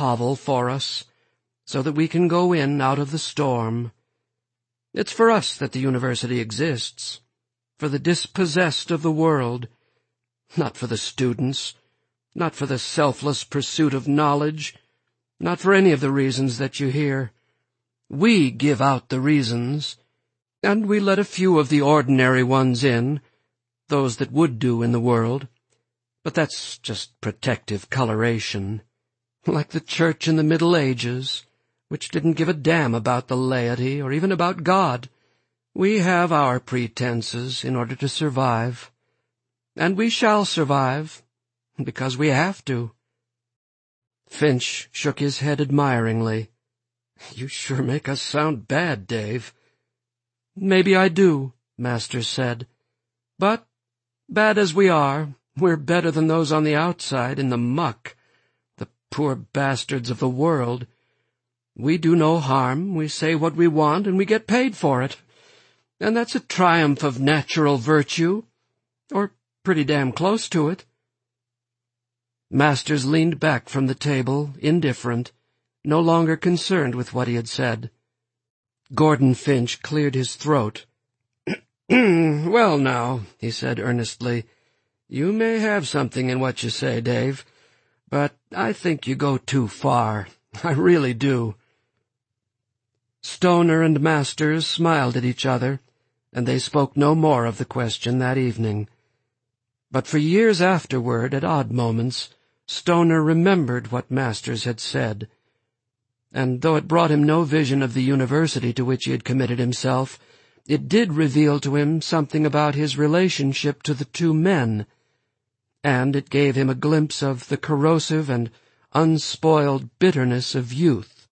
hovel for us, so that we can go in out of the storm. It's for us that the university exists, for the dispossessed of the world, not for the students, not for the selfless pursuit of knowledge, not for any of the reasons that you hear. We give out the reasons, and we let a few of the ordinary ones in, those that would do in the world, but that's just protective coloration, like the church in the Middle Ages, which didn't give a damn about the laity or even about God. We have our pretenses in order to survive, and we shall survive, because we have to. Finch shook his head admiringly. You sure make us sound bad, Dave. Maybe I do, Masters said. But, bad as we are, we're better than those on the outside in the muck, the poor bastards of the world. We do no harm, we say what we want, and we get paid for it. And that's a triumph of natural virtue, or pretty damn close to it. Masters leaned back from the table, indifferent, no longer concerned with what he had said. Gordon Finch cleared his throat. Well, now, he said earnestly, you may have something in what you say, Dave, but I think you go too far. I really do. Stoner and Masters smiled at each other, and they spoke no more of the question that evening. But for years afterward, at odd moments, Stoner remembered what Masters had said, and though it brought him no vision of the university to which he had committed himself, it did reveal to him something about his relationship to the two men, and it gave him a glimpse of the corrosive and unspoiled bitterness of youth.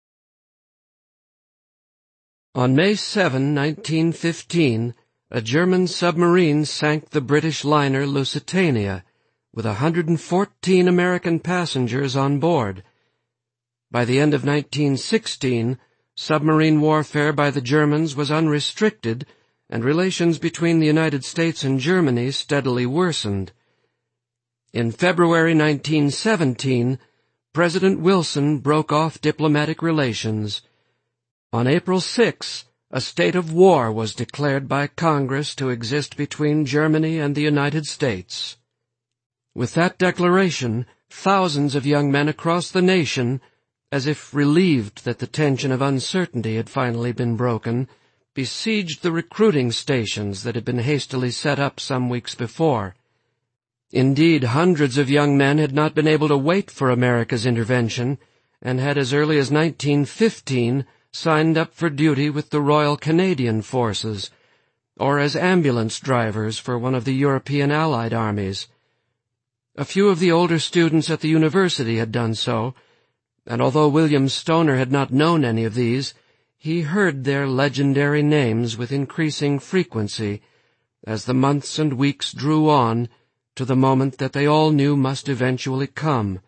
On May 7, 1915, a German submarine sank the British liner Lusitania, with 114 American passengers on board. By the end of 1916, submarine warfare by the Germans was unrestricted, and relations between the United States and Germany steadily worsened. In February 1917, President Wilson broke off diplomatic relations. On April 6, a state of war was declared by Congress to exist between Germany and the United States. With that declaration, thousands of young men across the nation, as if relieved that the tension of uncertainty had finally been broken, besieged the recruiting stations that had been hastily set up some weeks before. Indeed, hundreds of young men had not been able to wait for America's intervention, and had as early as 1915 signed up for duty with the Royal Canadian Forces, or as ambulance drivers for one of the European Allied armies. A few of the older students at the university had done so, and although William Stoner had not known any of these, he heard their legendary names with increasing frequency as the months and weeks drew on to the moment that they all knew must eventually come.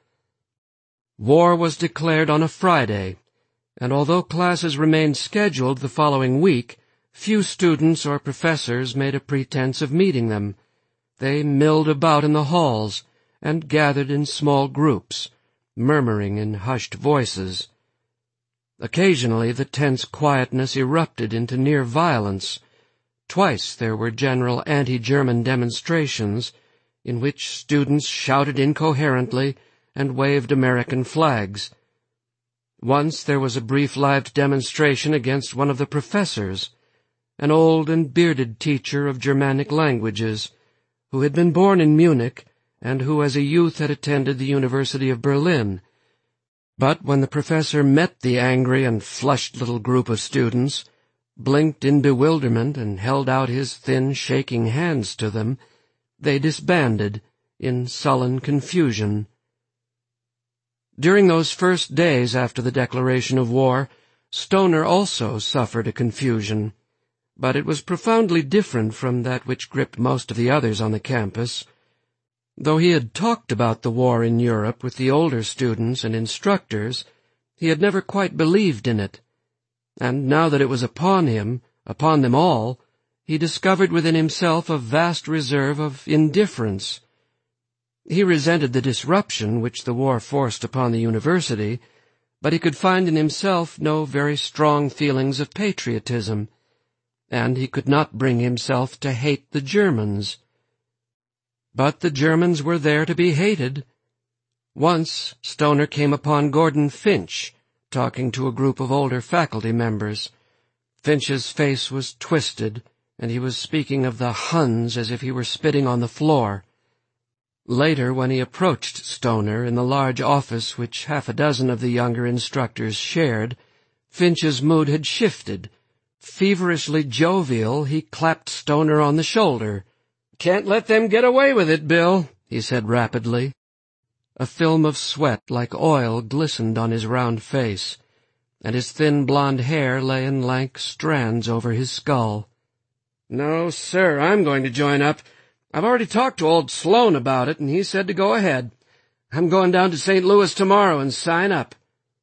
War was declared on a Friday, and although classes remained scheduled the following week, few students or professors made a pretense of meeting them. They milled about in the halls and gathered in small groups, murmuring in hushed voices. Occasionally the tense quietness erupted into near violence. Twice there were general anti-German demonstrations, in which students shouted incoherently and waved American flags. Once there was a brief lived demonstration against one of the professors, an old and bearded teacher of Germanic languages, who had been born in Munich and who as a youth had attended the University of Berlin. But when the professor met the angry and flushed little group of students, blinked in bewilderment and held out his thin, shaking hands to them, they disbanded in sullen confusion. During those first days after the declaration of war, Stoner also suffered a confusion, but it was profoundly different from that which gripped most of the others on the campus. Though he had talked about the war in Europe with the older students and instructors, he had never quite believed in it, and now that it was upon him, upon them all, he discovered within himself a vast reserve of indifference. He resented the disruption which the war forced upon the university, but he could find in himself no very strong feelings of patriotism, and he could not bring himself to hate the Germans. But the Germans were there to be hated. Once Stoner came upon Gordon Finch talking to a group of older faculty members. Finch's face was twisted, and he was speaking of the Huns as if he were spitting on the floor. Later, when he approached Stoner in the large office which half a dozen of the younger instructors shared, Finch's mood had shifted. Feverishly jovial, he clapped Stoner on the shoulder. "Can't let them get away with it, Bill," he said rapidly. A film of sweat like oil glistened on his round face, and his thin blonde hair lay in lank strands over his skull. "No, sir, I'm going to join up. I've already talked to old Sloan about it, and he said to go ahead. I'm going down to St. Louis tomorrow and sign up."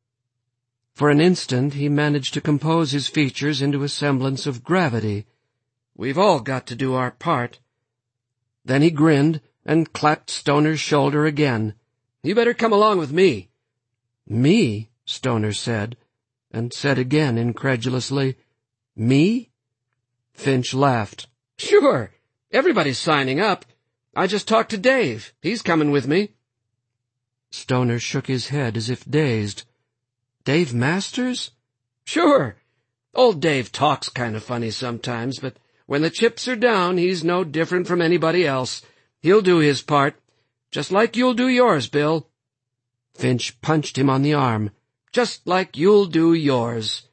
For an instant he managed to compose his features into a semblance of gravity. "We've all got to do our part." Then he grinned and clapped Stoner's shoulder again. "You better come along with me." "Me?" Stoner said, and said again incredulously, "Me?" Finch laughed. "Sure. Everybody's signing up. I just talked to Dave. He's coming with me." Stoner shook his head as if dazed. "Dave Masters?" "Sure. Old Dave talks kind of funny sometimes, but when the chips are down, he's no different from anybody else. He'll do his part, just like you'll do yours, Bill." Finch punched him on the arm. "Just like you'll do yours."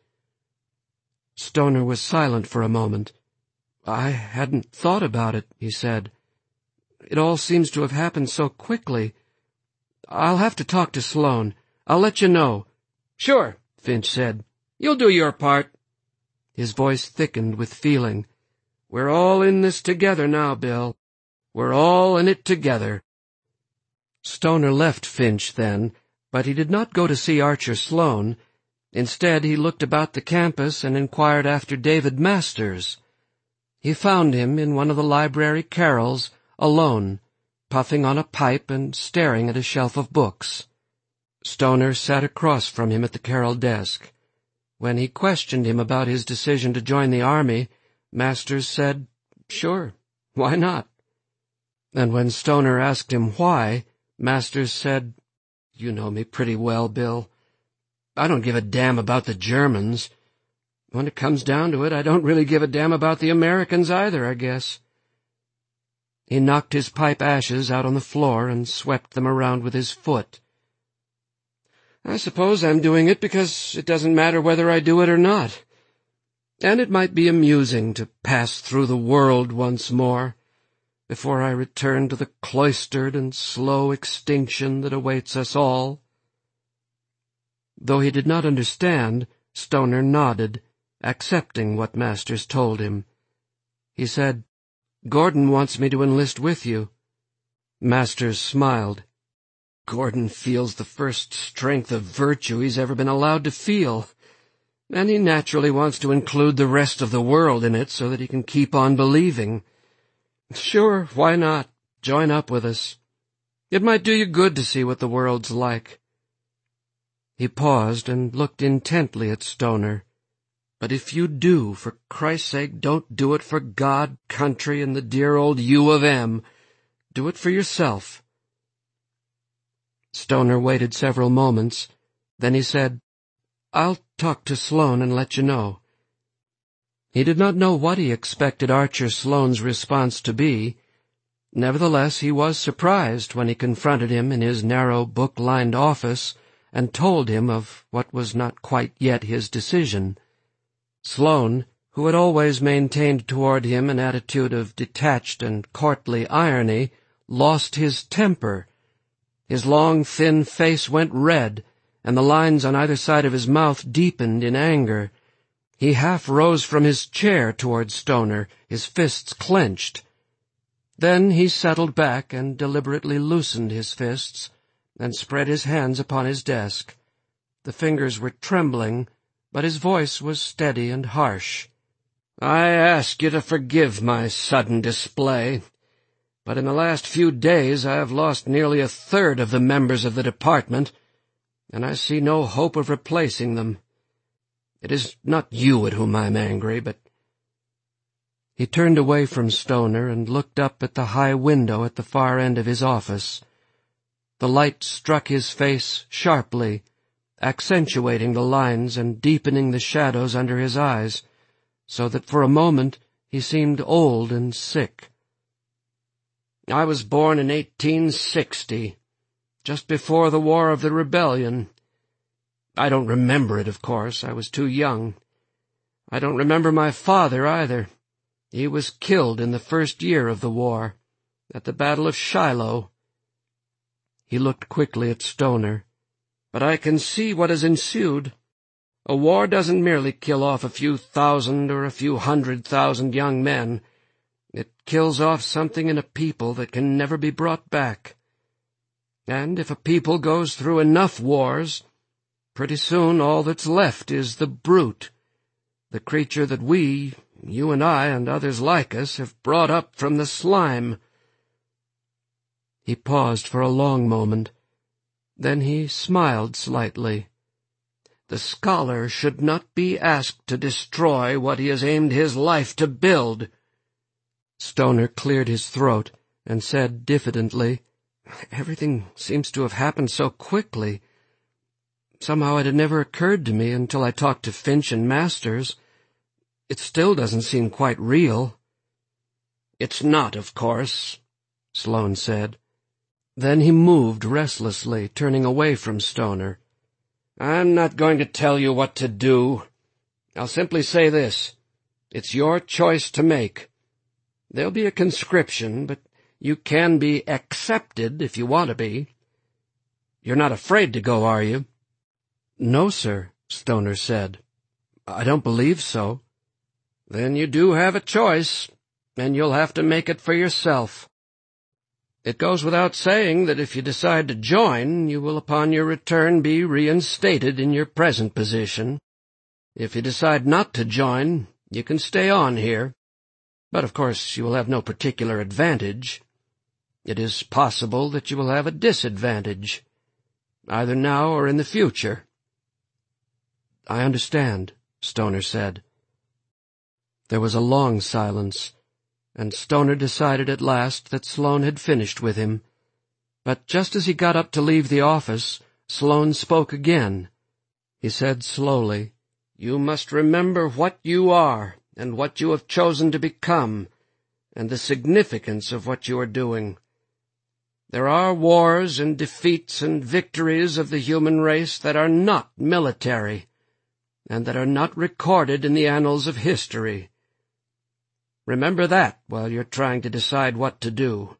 Stoner was silent for a moment. "I hadn't thought about it," he said. "It all seems to have happened so quickly. I'll have to talk to Sloan. I'll let you know." "Sure," Finch said. "You'll do your part." His voice thickened with feeling. "We're all in this together now, Bill. We're all in it together." Stoner left Finch then, but he did not go to see Archer Sloan. Instead, he looked about the campus and inquired after David Masters. He found him in one of the library carrels, alone, puffing on a pipe and staring at a shelf of books. Stoner sat across from him at the carrel desk. When he questioned him about his decision to join the army, Masters said, "Sure, why not?" And when Stoner asked him why, Masters said, "You know me pretty well, Bill. I don't give a damn about the Germans. When it comes down to it, I don't really give a damn about the Americans either, I guess." He knocked his pipe ashes out on the floor and swept them around with his foot. "I suppose I'm doing it because it doesn't matter whether I do it or not. And it might be amusing to pass through the world once more, before I return to the cloistered and slow extinction that awaits us all." Though he did not understand, Stoner nodded, accepting what Masters told him. He said, "Gordon wants me to enlist with you." Masters smiled. "Gordon feels the first strength of virtue he's ever been allowed to feel, and he naturally wants to include the rest of the world in it so that he can keep on believing. Sure, why not? Join up with us. It might do you good to see what the world's like." He paused and looked intently at Stoner. "But if you do, for Christ's sake, don't do it for God, country, and the dear old U of M. Do it for yourself." Stoner waited several moments. Then he said, "I'll talk to Sloan and let you know." He did not know what he expected Archer Sloan's response to be. Nevertheless, he was surprised when he confronted him in his narrow, book-lined office and told him of what was not quite yet his decision. Sloan, who had always maintained toward him an attitude of detached and courtly irony, lost his temper. His long, thin face went red, and the lines on either side of his mouth deepened in anger. He half rose from his chair toward Stoner, his fists clenched. Then he settled back and deliberately loosened his fists, and spread his hands upon his desk. The fingers were trembling, but his voice was steady and harsh. "I ask you to forgive my sudden display. But in the last few days I have lost nearly a third of the members of the department, and I see no hope of replacing them. It is not you at whom I am angry, but—" He turned away from Stoner and looked up at the high window at the far end of his office. The light struck his face sharply, accentuating the lines and deepening the shadows under his eyes, so that for a moment he seemed old and sick. "I was born in 1860, just before the War of the Rebellion. I don't remember it, of course. I was too young. I don't remember my father, either. He was killed in the first year of the war, at the Battle of Shiloh." He looked quickly at Stoner. "But I can see what has ensued. A war doesn't merely kill off a few thousand or a few 100,000 young men. It kills off something in a people that can never be brought back. And if a people goes through enough wars, pretty soon all that's left is the brute, the creature that we, you and I and others like us, have brought up from the slime." He paused for a long moment. Then he smiled slightly. "The scholar should not be asked to destroy what he has aimed his life to build." Stoner cleared his throat and said diffidently, "Everything seems to have happened so quickly. Somehow it had never occurred to me until I talked to Finch and Masters. It still doesn't seem quite real." "It's not, of course," Sloane said. Then he moved restlessly, turning away from Stoner. "I'm not going to tell you what to do. I'll simply say this. It's your choice to make. There'll be a conscription, but you can be accepted if you want to be. You're not afraid to go, are you?" "No, sir," Stoner said. "I don't believe so." "Then you do have a choice, and you'll have to make it for yourself. It goes without saying that if you decide to join, you will upon your return be reinstated in your present position. If you decide not to join, you can stay on here. But of course you will have no particular advantage. It is possible that you will have a disadvantage, either now or in the future." "I understand," Stoner said. There was a long silence, and Stoner decided at last that Sloane had finished with him. But just as he got up to leave the office, Sloane spoke again. He said slowly, "You must remember what you are and what you have chosen to become, and the significance of what you are doing. There are wars and defeats and victories of the human race that are not military, and that are not recorded in the annals of history. Remember that while you're trying to decide what to do."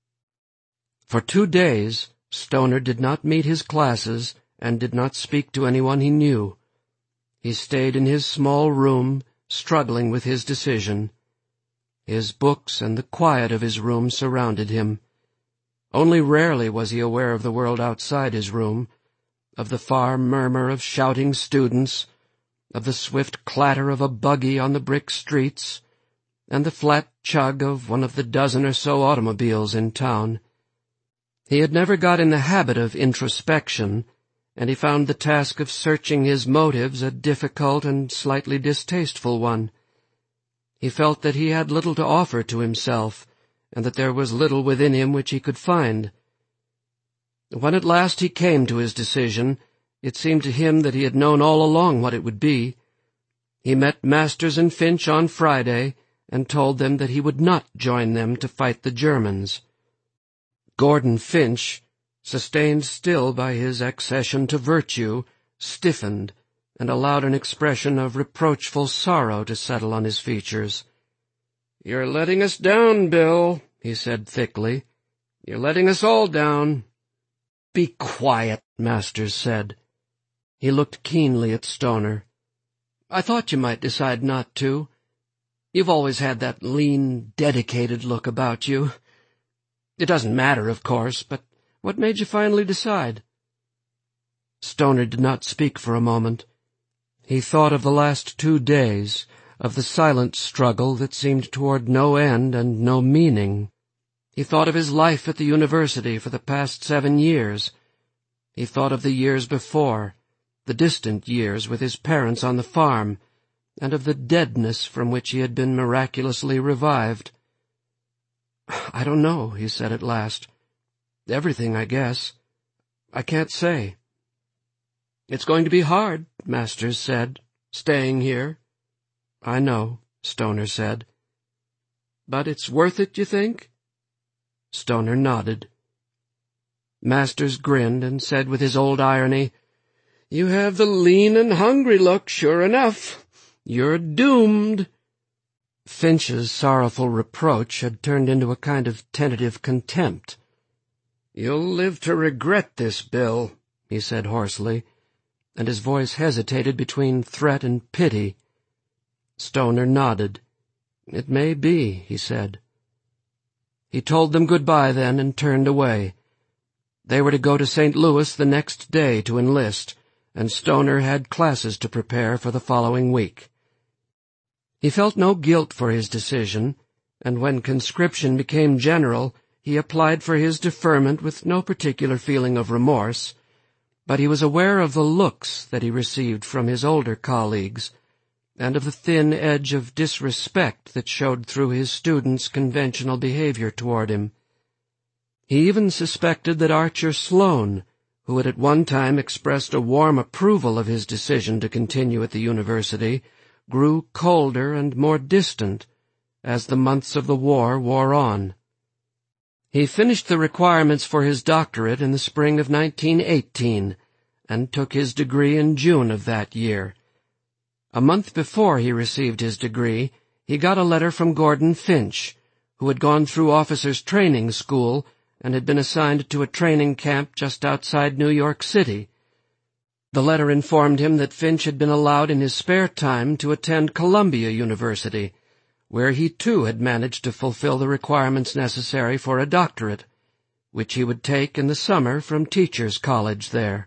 For 2 days, Stoner did not meet his classes and did not speak to anyone he knew. He stayed in his small room, struggling with his decision. His books and the quiet of his room surrounded him. Only rarely was he aware of the world outside his room, of the far murmur of shouting students, of the swift clatter of a buggy on the brick streets, and the flat chug of one of the dozen or so automobiles in town. He had never got in the habit of introspection, and he found the task of searching his motives a difficult and slightly distasteful one. He felt that he had little to offer to himself, and that there was little within him which he could find. When at last he came to his decision, it seemed to him that he had known all along what it would be. He met Masters and Finch on Friday, and told them that he would not join them to fight the Germans. Gordon Finch, sustained still by his accession to virtue, stiffened, and allowed an expression of reproachful sorrow to settle on his features. "You're letting us down, Bill," he said thickly. "You're letting us all down." "Be quiet," Masters said. He looked keenly at Stoner. "I thought you might decide not to. You've always had that lean, dedicated look about you. It doesn't matter, of course, but what made you finally decide?" Stoner did not speak for a moment. He thought of the last 2 days, of the silent struggle that seemed toward no end and no meaning. He thought of his life at the university for the past 7 years. He thought of the years before, the distant years with his parents on the farm, and of the deadness from which he had been miraculously revived. "I don't know," he said at last. "Everything, I guess. I can't say." "It's going to be hard," Masters said, "staying here." "I know," Stoner said. "But it's worth it, you think?" Stoner nodded. Masters grinned and said with his old irony, "You have the lean and hungry look, sure enough. You're doomed." Finch's sorrowful reproach had turned into a kind of tentative contempt. "You'll live to regret this, Bill," he said hoarsely, and his voice hesitated between threat and pity. Stoner nodded. "It may be," he said. He told them goodbye then and turned away. They were to go to St. Louis the next day to enlist, and Stoner had classes to prepare for the following week. He felt no guilt for his decision, and when conscription became general, he applied for his deferment with no particular feeling of remorse, but he was aware of the looks that he received from his older colleagues, and of the thin edge of disrespect that showed through his students' conventional behavior toward him. He even suspected that Archer Sloane, who had at one time expressed a warm approval of his decision to continue at the university, grew colder and more distant as the months of the war wore on. He finished the requirements for his doctorate in the spring of 1918, and took his degree in June of that year. A month before he received his degree, he got a letter from Gordon Finch, who had gone through officers' training school and had been assigned to a training camp just outside New York City. The letter informed him that Finch had been allowed in his spare time to attend Columbia University, where he too had managed to fulfill the requirements necessary for a doctorate, which he would take in the summer from Teachers' College there.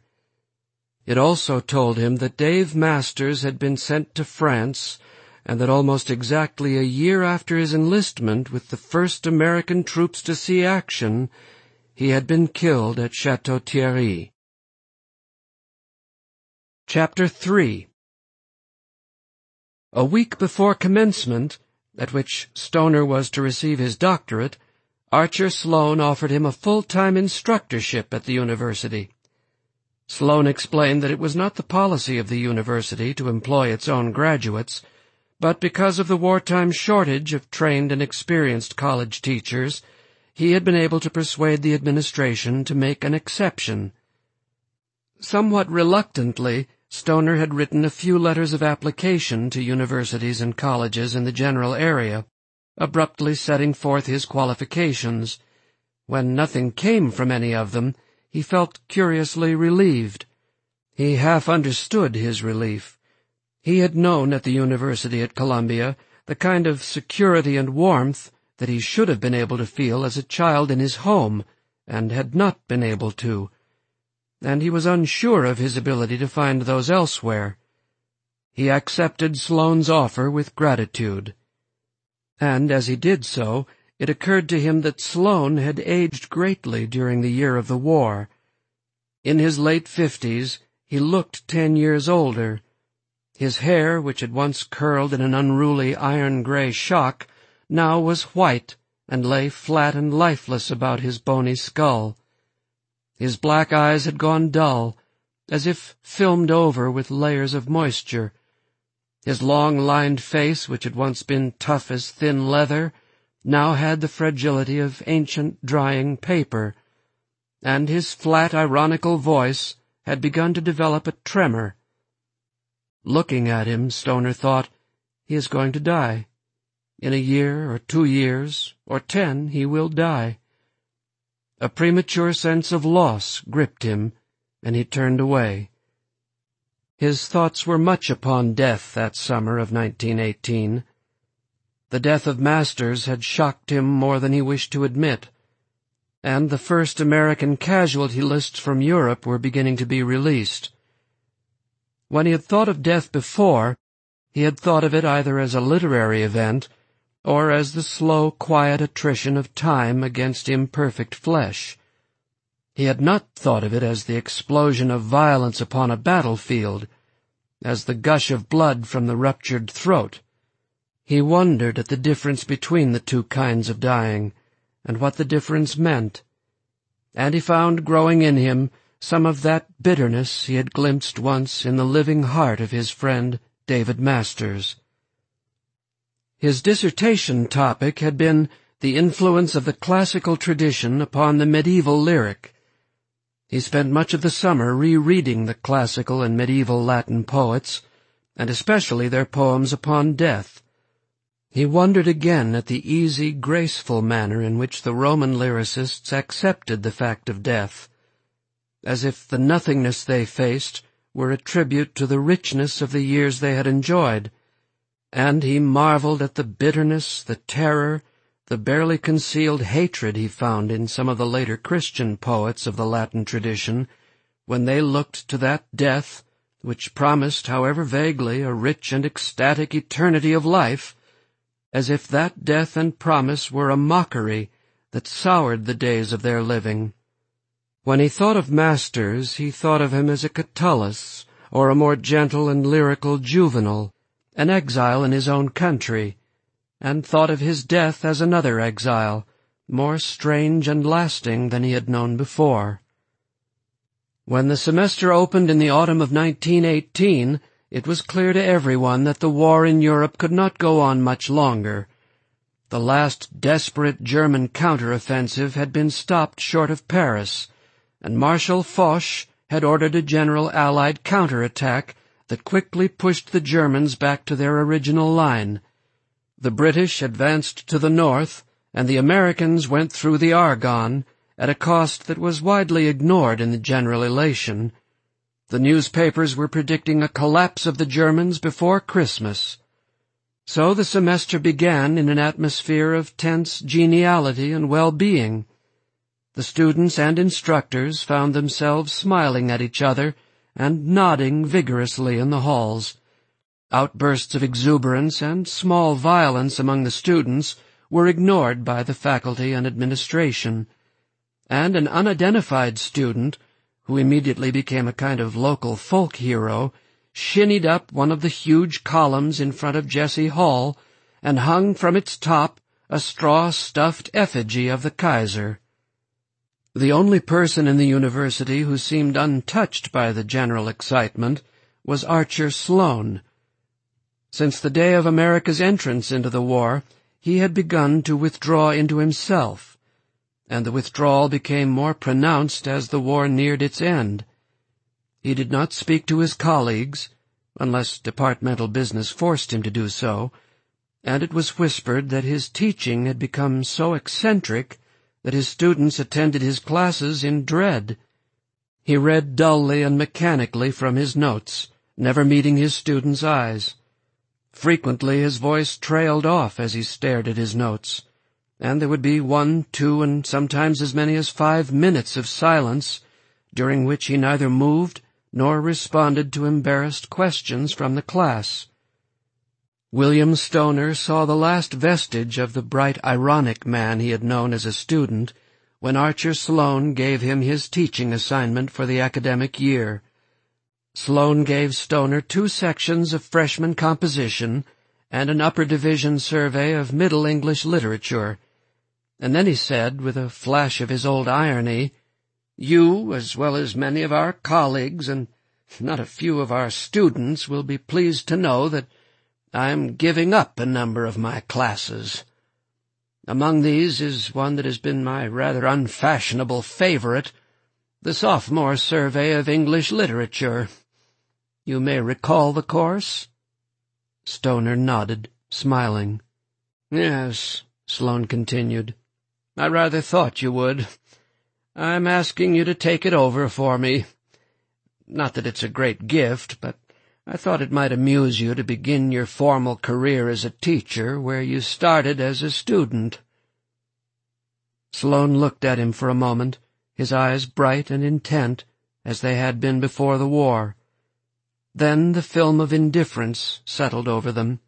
It also told him that Dave Masters had been sent to France, and that almost exactly a year after his enlistment with the first American troops to see action, he had been killed at Chateau Thierry. Chapter 3. A week before commencement, at which Stoner was to receive his doctorate, Archer Sloane offered him a full-time instructorship at the university. Sloane explained that it was not the policy of the university to employ its own graduates, but because of the wartime shortage of trained and experienced college teachers, he had been able to persuade the administration to make an exception. Somewhat reluctantly, Stoner had written a few letters of application to universities and colleges in the general area, abruptly setting forth his qualifications. When nothing came from any of them, he felt curiously relieved. He half understood his relief. He had known at the university at Columbia the kind of security and warmth that he should have been able to feel as a child in his home, and had not been able to, and he was unsure of his ability to find those elsewhere. He accepted Sloane's offer with gratitude. And as he did so, it occurred to him that Sloane had aged greatly during the year of the war. In his late 50s, he looked 10 years older. His hair, which had once curled in an unruly iron-gray shock, now was white and lay flat and lifeless about his bony skull. His black eyes had gone dull, as if filmed over with layers of moisture. His long-lined face, which had once been tough as thin leather, now had the fragility of ancient drying paper, and his flat, ironical voice had begun to develop a tremor. Looking at him, Stoner thought, he is going to die. In a year or 2 years, or 10, he will die. A premature sense of loss gripped him, and he turned away. His thoughts were much upon death that summer of 1918. The death of Masters had shocked him more than he wished to admit, and the first American casualty lists from Europe were beginning to be released. When he had thought of death before, he had thought of it either as a literary event or as the slow, quiet attrition of time against imperfect flesh. He had not thought of it as the explosion of violence upon a battlefield, as the gush of blood from the ruptured throat. He wondered at the difference between the two kinds of dying, and what the difference meant. And he found growing in him some of that bitterness he had glimpsed once in the living heart of his friend David Masters. His dissertation topic had been the influence of the classical tradition upon the medieval lyric. He spent much of the summer rereading the classical and medieval Latin poets, and especially their poems upon death. He wondered again at the easy, graceful manner in which the Roman lyricists accepted the fact of death, as if the nothingness they faced were a tribute to the richness of the years they had enjoyed, and he marveled at the bitterness, the terror, the barely concealed hatred he found in some of the later Christian poets of the Latin tradition, when they looked to that death, which promised, however vaguely, a rich and ecstatic eternity of life, as if that death and promise were a mockery that soured the days of their living. When he thought of Masters, he thought of him as a Catullus, or a more gentle and lyrical Juvenal, an exile in his own country, and thought of his death as another exile, more strange and lasting than he had known before. When the semester opened in the autumn of 1918, it was clear to everyone that the war in Europe could not go on much longer. The last desperate German counteroffensive had been stopped short of Paris, and Marshal Foch had ordered a general Allied counterattack that quickly pushed the Germans back to their original line. The British advanced to the north, and the Americans went through the Argonne, at a cost that was widely ignored in the general elation. The newspapers were predicting a collapse of the Germans before Christmas. So the semester began in an atmosphere of tense geniality and well-being. The students and instructors found themselves smiling at each other and nodding vigorously in the halls. Outbursts of exuberance and small violence among the students were ignored by the faculty and administration, and an unidentified student, who immediately became a kind of local folk hero, shinnied up one of the huge columns in front of Jesse Hall and hung from its top a straw-stuffed effigy of the Kaiser. The only person in the university who seemed untouched by the general excitement was Archer Sloane. Since the day of America's entrance into the war, he had begun to withdraw into himself, and the withdrawal became more pronounced as the war neared its end. He did not speak to his colleagues, unless departmental business forced him to do so, and it was whispered that his teaching had become so eccentric that his students attended his classes in dread. He read dully and mechanically from his notes, never meeting his students' eyes. Frequently his voice trailed off as he stared at his notes, and there would be 1, 2, and sometimes as many as 5 minutes of silence, during which he neither moved nor responded to embarrassed questions from the class. William Stoner saw the last vestige of the bright, ironic man he had known as a student when Archer Sloane gave him his teaching assignment for the academic year. Sloane gave Stoner 2 sections of freshman composition and an upper division survey of Middle English literature, and then he said, with a flash of his old irony, "You, as well as many of our colleagues and not a few of our students, will be pleased to know that I am giving up a number of my classes. Among these is one that has been my rather unfashionable favorite, the sophomore survey of English literature. You may recall the course?" Stoner nodded, smiling. "Yes," Sloane continued. "I rather thought you would. I'm asking you to take it over for me. Not that it's a great gift, but I thought it might amuse you to begin your formal career as a teacher where you started as a student." Sloane looked at him for a moment, his eyes bright and intent, as they had been before the war. Then the film of indifference settled over them,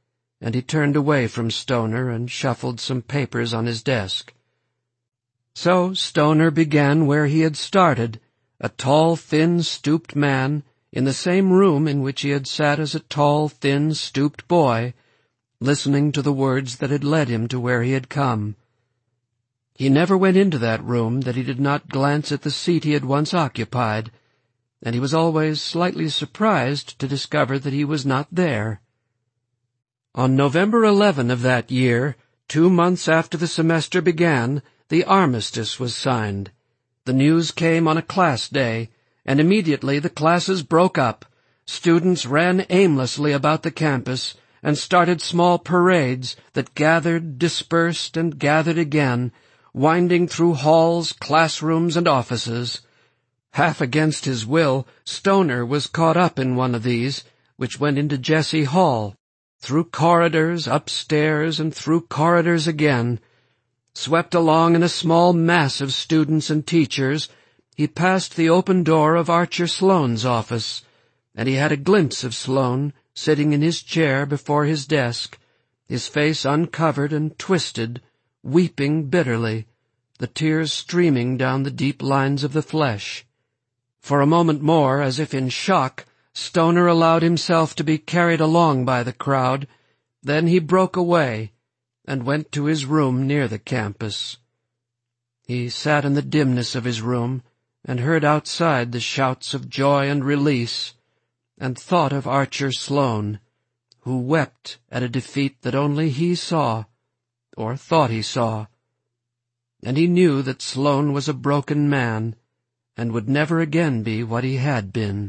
and he turned away from Stoner and shuffled some papers on his desk. So Stoner began where he had started, a tall, thin, stooped man, in the same room in which he had sat as a tall, thin, stooped boy, listening to the words that had led him to where he had come. He never went into that room that he did not glance at the seat he had once occupied, and he was always slightly surprised to discover that he was not there. On November 11 of that year, 2 months after the semester began, the armistice was signed. The news came on a class day, and immediately the classes broke up. Students ran aimlessly about the campus and started small parades that gathered, dispersed, and gathered again, winding through halls, classrooms, and offices. Half against his will, Stoner was caught up in one of these, which went into Jesse Hall, through corridors, upstairs, and through corridors again. Swept along in a small mass of students and teachers, he passed the open door of Archer Sloane's office, and he had a glimpse of Sloane sitting in his chair before his desk, his face uncovered and twisted, weeping bitterly, the tears streaming down the deep lines of the flesh. For a moment more, as if in shock, Stoner allowed himself to be carried along by the crowd. Then he broke away and went to his room near the campus. He sat in the dimness of his room and heard outside the shouts of joy and release, and thought of Archer Sloane, who wept at a defeat that only he saw, or thought he saw. And he knew that Sloane was a broken man, and would never again be what he had been.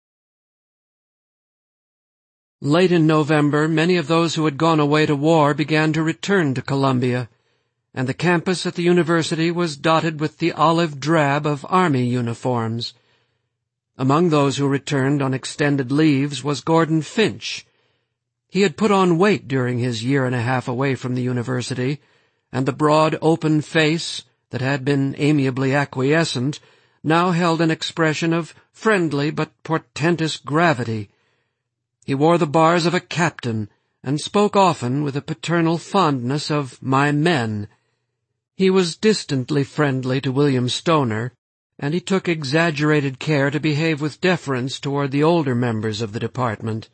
Late in November, many of those who had gone away to war began to return to Columbia, and the campus at the university was dotted with the olive drab of army uniforms. Among those who returned on extended leaves was Gordon Finch. He had put on weight during his 1.5 years away from the university, and the broad, open face that had been amiably acquiescent now held an expression of friendly but portentous gravity. He wore the bars of a captain, and spoke often with a paternal fondness of "my men." He was distantly friendly to William Stoner, and he took exaggerated care to behave with deference toward the older members of the department.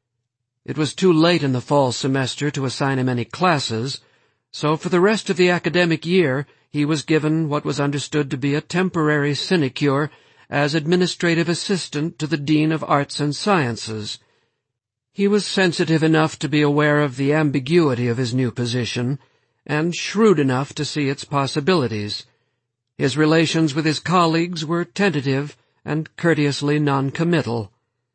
It was too late in the fall semester to assign him any classes, so for the rest of the academic year he was given what was understood to be a temporary sinecure as administrative assistant to the Dean of Arts and Sciences. He was sensitive enough to be aware of the ambiguity of his new position, and shrewd enough to see its possibilities. His relations with his colleagues were tentative and courteously non-committal.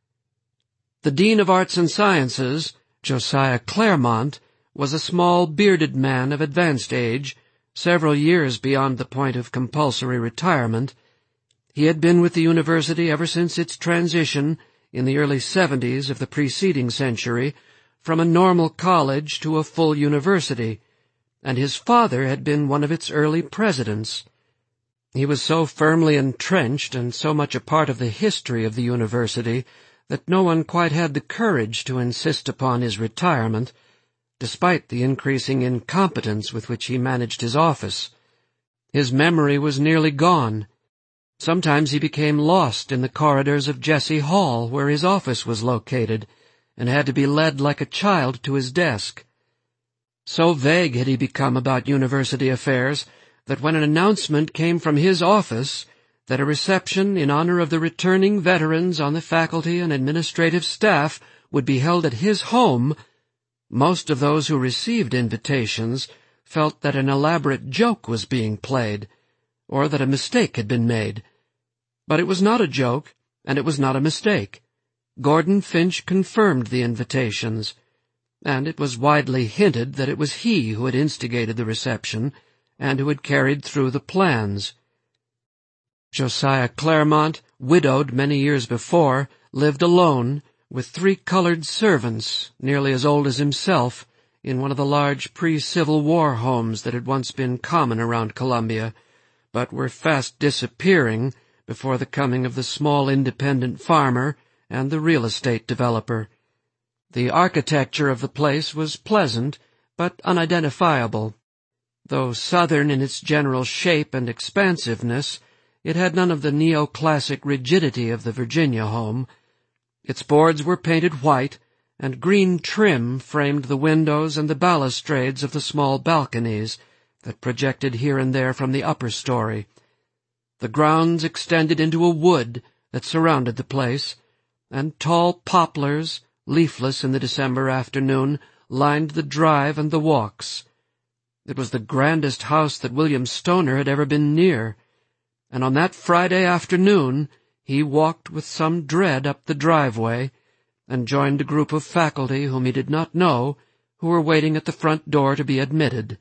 The Dean of Arts and Sciences, Josiah Claremont, was a small, bearded man of advanced age, several years beyond the point of compulsory retirement. He had been with the university ever since its transition, in the early 70s of the preceding century, from a normal college to a full university, and his father had been one of its early presidents. He was so firmly entrenched and so much a part of the history of the university that no one quite had the courage to insist upon his retirement, despite the increasing incompetence with which he managed his office. His memory was nearly gone. Sometimes he became lost in the corridors of Jesse Hall, where his office was located, and had to be led like a child to his desk. So vague had he become about university affairs that when an announcement came from his office that a reception in honor of the returning veterans on the faculty and administrative staff would be held at his home, most of those who received invitations felt that an elaborate joke was being played, or that a mistake had been made. But it was not a joke, and it was not a mistake. Gordon Finch confirmed the invitations, and it was widely hinted that it was he who had instigated the reception, and who had carried through the plans. Josiah Claremont, widowed many years before, lived alone, with 3 colored servants, nearly as old as himself, in one of the large pre-Civil War homes that had once been common around Columbia, but were fast disappearing before the coming of the small independent farmer and the real estate developer. The architecture of the place was pleasant, but unidentifiable. Though southern in its general shape and expansiveness, it had none of the neoclassic rigidity of the Virginia home. Its boards were painted white, and green trim framed the windows and the balustrades of the small balconies that projected here and there from the upper story. The grounds extended into a wood that surrounded the place, and tall poplars, leafless in the December afternoon, lined the drive and the walks. It was the grandest house that William Stoner had ever been near, and on that Friday afternoon he walked with some dread up the driveway and joined a group of faculty whom he did not know, who were waiting at the front door to be admitted.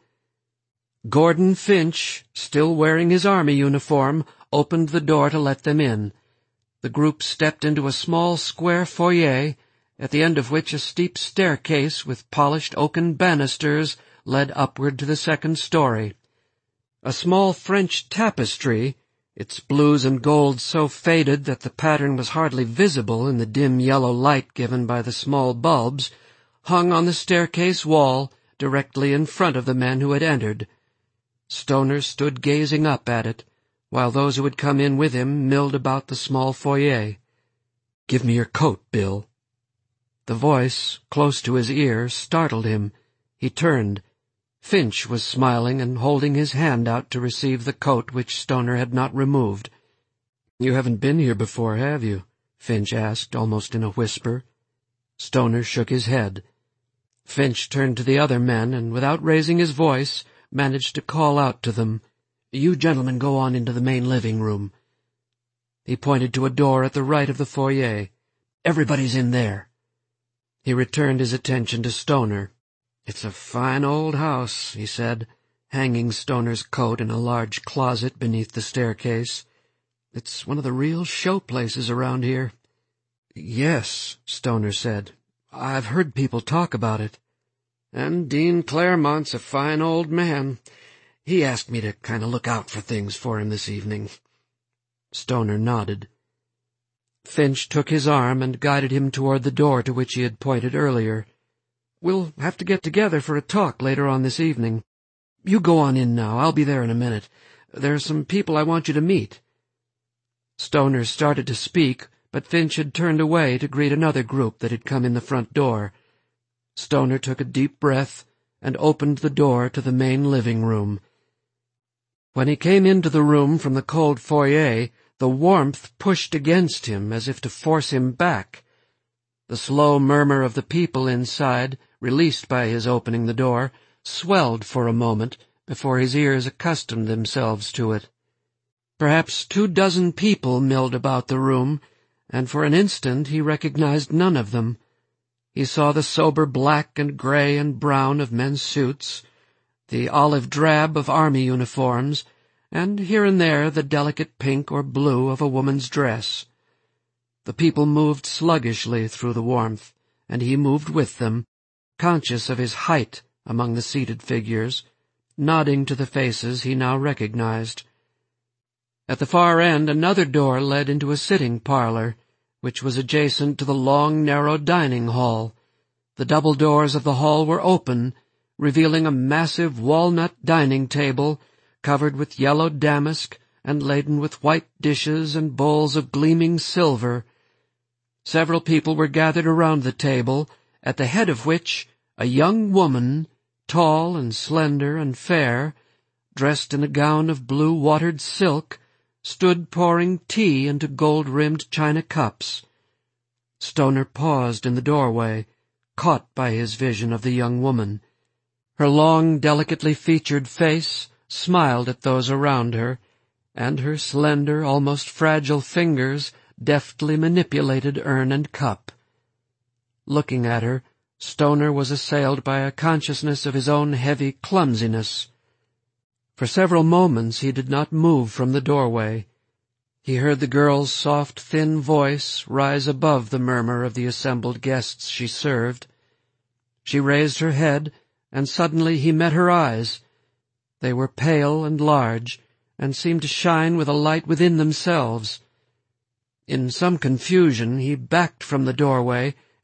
Gordon Finch, still wearing his army uniform, opened the door to let them in. The group stepped into a small square foyer, at the end of which a steep staircase with polished oaken banisters led upward to the second story. A small French tapestry, its blues and golds so faded that the pattern was hardly visible in the dim yellow light given by the small bulbs, hung on the staircase wall directly in front of the men who had entered. Stoner stood gazing up at it, while those who had come in with him milled about the small foyer. "Give me your coat, Bill." The voice, close to his ear, startled him. He turned. Finch was smiling and holding his hand out to receive the coat which Stoner had not removed. "You haven't been here before, have you?" Finch asked, almost in a whisper. Stoner shook his head. Finch turned to the other men, and without raising his voice, managed to call out to them, "You gentlemen go on into the main living room." He pointed to a door at the right of the foyer. "Everybody's in there." He returned his attention to Stoner. "It's a fine old house," he said, hanging Stoner's coat in a large closet beneath the staircase. "It's one of the real show places around here." "Yes," Stoner said. "I've heard people talk about it. And Dean Claremont's a fine old man. He asked me to kind of look out for things for him this evening." Stoner nodded. Finch took his arm and guided him toward the door to which he had pointed earlier. "We'll have to get together for a talk later on this evening. You go on in now. I'll be there in a minute. There are some people I want you to meet." Stoner started to speak, but Finch had turned away to greet another group that had come in the front door. Stoner took a deep breath and opened the door to the main living room. When he came into the room from the cold foyer, the warmth pushed against him as if to force him back. The slow murmur of the people inside, released by his opening the door, swelled for a moment before his ears accustomed themselves to it. Perhaps 24 people milled about the room, and for an instant he recognized none of them. He saw the sober black and gray and brown of men's suits, the olive drab of army uniforms, and here and there the delicate pink or blue of a woman's dress. The people moved sluggishly through the warmth, and he moved with them, conscious of his height among the seated figures, nodding to the faces he now recognized. At the far end another door led into a sitting parlor, which was adjacent to the long, narrow dining hall. The double doors of the hall were open, revealing a massive walnut dining table covered with yellow damask and laden with white dishes and bowls of gleaming silver. Several people were gathered around the table, at the head of which a young woman, tall and slender and fair, dressed in a gown of blue watered silk, stood pouring tea into gold-rimmed china cups. Stoner paused in the doorway, caught by his vision of the young woman. Her long, delicately featured face smiled at those around her, and her slender, almost fragile fingers deftly manipulated urn and cup. Looking at her, Stoner was assailed by a consciousness of his own heavy clumsiness. For several moments he did not move from the doorway. He heard the girl's soft, thin voice rise above the murmur of the assembled guests she served. She raised her head, and suddenly he met her eyes. They were pale and large, and seemed to shine with a light within themselves. In some confusion he backed from the doorway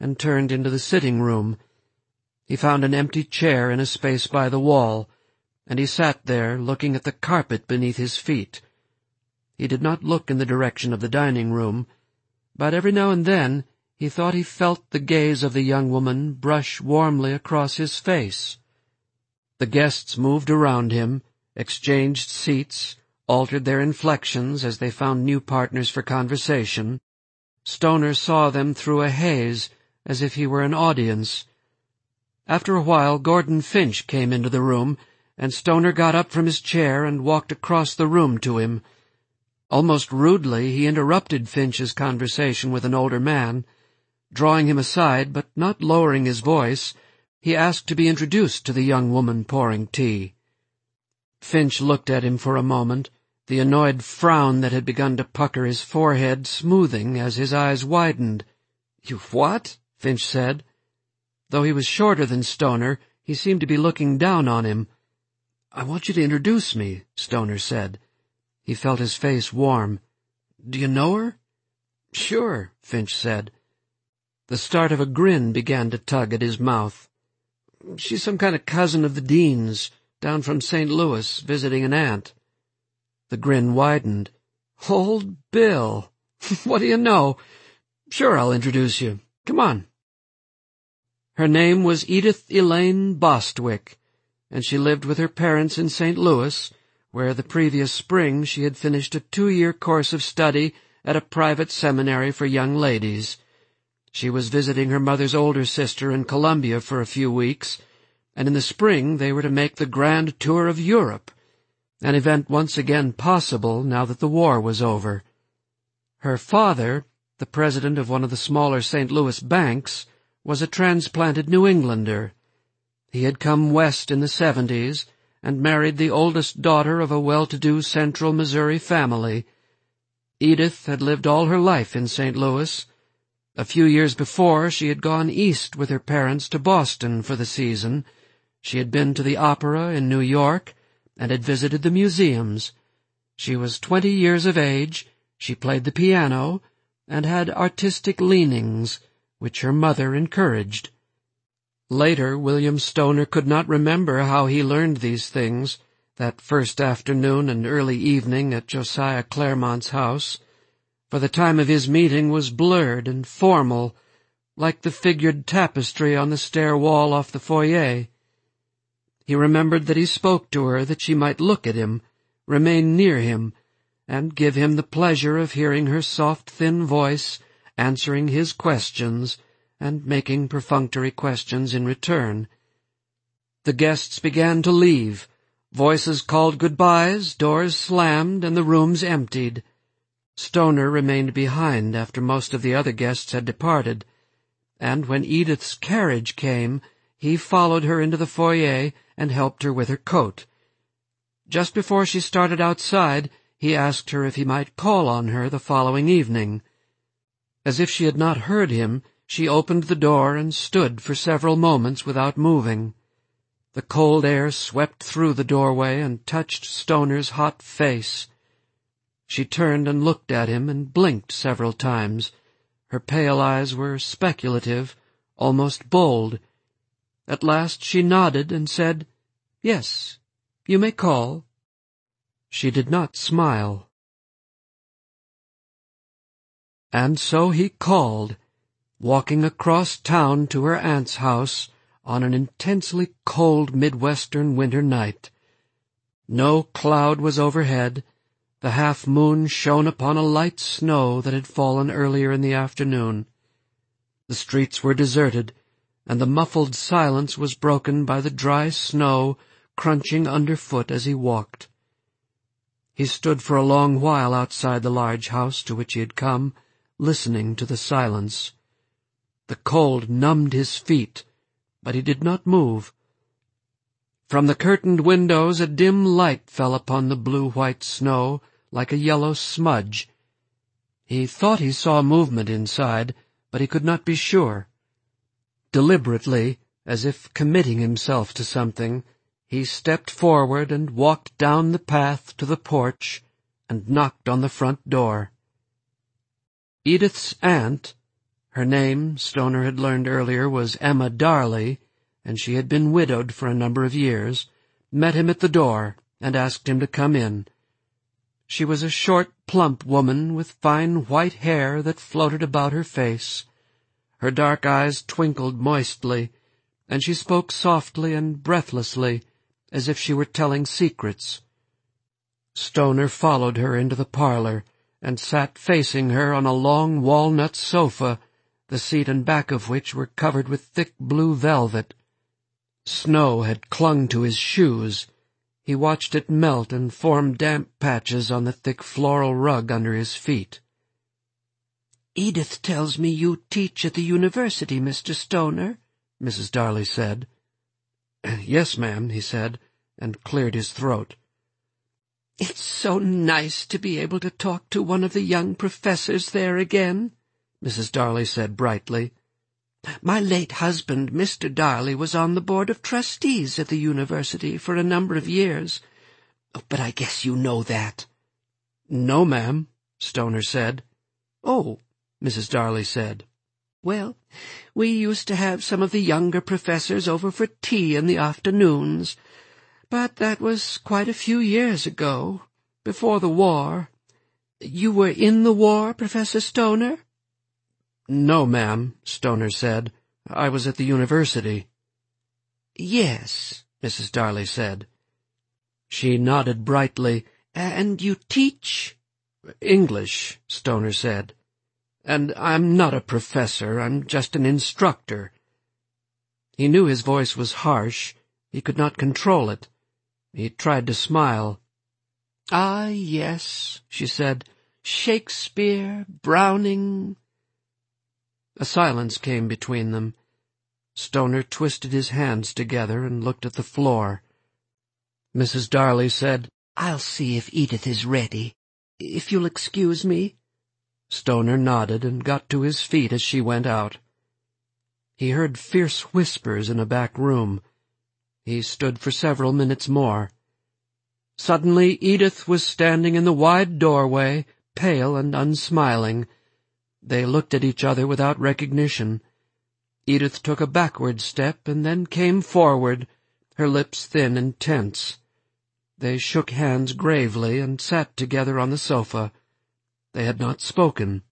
and turned into the sitting room. He found an empty chair in a space by the wall, and he sat there looking at the carpet beneath his feet. He did not look in the direction of the dining room, but every now and then he thought he felt the gaze of the young woman brush warmly across his face. The guests moved around him, exchanged seats, altered their inflections as they found new partners for conversation. Stoner saw them through a haze, as if he were an audience. After a while Gordon Finch came into the room, and Stoner got up from his chair and walked across the room to him. Almost rudely he interrupted Finch's conversation with an older man. Drawing him aside, but not lowering his voice, he asked to be introduced to the young woman pouring tea. Finch looked at him for a moment, the annoyed frown that had begun to pucker his forehead smoothing as his eyes widened. "You what?" Finch said. Though he was shorter than Stoner, he seemed to be looking down on him. "I want you to introduce me," Stoner said. He felt his face warm. "Do you know her?" "Sure," Finch said. The start of a grin began to tug at his mouth. "She's some kind of cousin of the Dean's, down from St. Louis, visiting an aunt." The grin widened. "Old Bill! What do you know? Sure, I'll introduce you. Come on." Her name was Edith Elaine Bostwick, and she lived with her parents in St. Louis, where the previous spring she had finished a 2-year course of study at a private seminary for young ladies. She was visiting her mother's older sister in Columbia for a few weeks, and in the spring they were to make the grand tour of Europe, an event once again possible now that the war was over. Her father, the president of one of the smaller St. Louis banks, was a transplanted New Englander. He had come west in the 70s and married the oldest daughter of a well-to-do central Missouri family. Edith had lived all her life in St. Louis. A few years before, she had gone east with her parents to Boston for the season. She had been to the opera in New York and had visited the museums. She was 20 years of age, she played the piano, and had artistic leanings, which her mother encouraged. Later, William Stoner could not remember how he learned these things, that first afternoon and early evening at Josiah Claremont's house, for the time of his meeting was blurred and formal, like the figured tapestry on the stair wall off the foyer. He remembered that he spoke to her that she might look at him, remain near him, and give him the pleasure of hearing her soft, thin voice, answering his questions, and making perfunctory questions in return. The guests began to leave. Voices called goodbyes, doors slammed, and the rooms emptied. Stoner remained behind after most of the other guests had departed, and when Edith's carriage came, he followed her into the foyer and helped her with her coat. Just before she started outside, he asked her if he might call on her the following evening. As if she had not heard him, she opened the door and stood for several moments without moving. The cold air swept through the doorway and touched Stoner's hot face. She turned and looked at him and blinked several times. Her pale eyes were speculative, almost bold. At last she nodded and said, "Yes, you may call." She did not smile. And so he called, walking across town to her aunt's house on an intensely cold Midwestern winter night. No cloud was overhead. The half-moon shone upon a light snow that had fallen earlier in the afternoon. The streets were deserted, and the muffled silence was broken by the dry snow crunching underfoot as he walked. He stood for a long while outside the large house to which he had come, listening to the silence. The cold numbed his feet, but he did not move. From the curtained windows a dim light fell upon the blue-white snow, like a yellow smudge. He thought he saw movement inside, but he could not be sure. Deliberately, as if committing himself to something, he stepped forward and walked down the path to the porch and knocked on the front door. Edith's aunt, Her name, Stoner had learned earlier, was Emma Darley, and she had been widowed for a number of years, met him at the door and asked him to come in. She was a short, plump woman with fine white hair that floated about her face. Her dark eyes twinkled moistly, and she spoke softly and breathlessly, as if she were telling secrets. Stoner followed her into the parlor, and sat facing her on a long walnut sofa, the seat and back of which were covered with thick blue velvet. Snow had clung to his shoes. He watched it melt and form damp patches on the thick floral rug under his feet. "Edith tells me you teach at the university, Mr. Stoner," Mrs. Darley said. "Yes, ma'am," he said, and cleared his throat. "It's so nice to be able to talk to one of the young professors there again," Mrs. Darley said brightly. "My late husband, Mr. Darley, was on the board of trustees at the university for a number of years. But I guess you know that." "No, ma'am," Stoner said. "Oh," Mrs. Darley said. "Well, we used to have some of the younger professors over for tea in the afternoons, but that was quite a few years ago, before the war. You were in the war, Professor Stoner?" "No, ma'am," Stoner said. "I was at the university." "Yes," Mrs. Darley said. She nodded brightly. "And you teach?" "English," Stoner said. "And I'm not a professor, I'm just an instructor." He knew his voice was harsh. He could not control it. He tried to smile. "Ah, yes," she said. "Shakespeare, Browning." A silence came between them. Stoner twisted his hands together and looked at the floor. Mrs. Darley said, "I'll see if Edith is ready. If you'll excuse me." Stoner nodded and got to his feet as she went out. He heard fierce whispers in a back room. He stood for several minutes more. Suddenly Edith was standing in the wide doorway, pale and unsmiling. They looked at each other without recognition. Edith took a backward step and then came forward, her lips thin and tense. They shook hands gravely and sat together on the sofa. They had not spoken.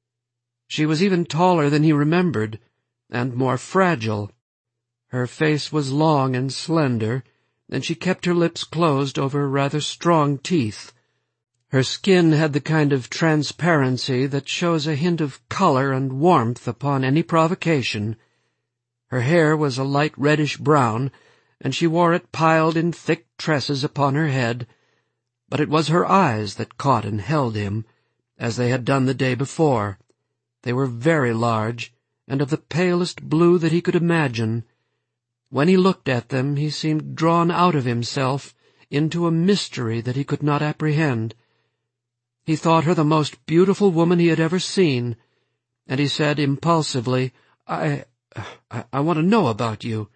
She was even taller than he remembered, and more fragile. Her face was long and slender, and she kept her lips closed over rather strong teeth. Her skin had the kind of transparency that shows a hint of color and warmth upon any provocation. Her hair was a light reddish-brown, and she wore it piled in thick tresses upon her head, but it was her eyes that caught and held him, as they had done the day before. They were very large, and of the palest blue that he could imagine. When he looked at them, he seemed drawn out of himself into a mystery that he could not apprehend. He thought her the most beautiful woman he had ever seen, and he said impulsively, I want to know about you."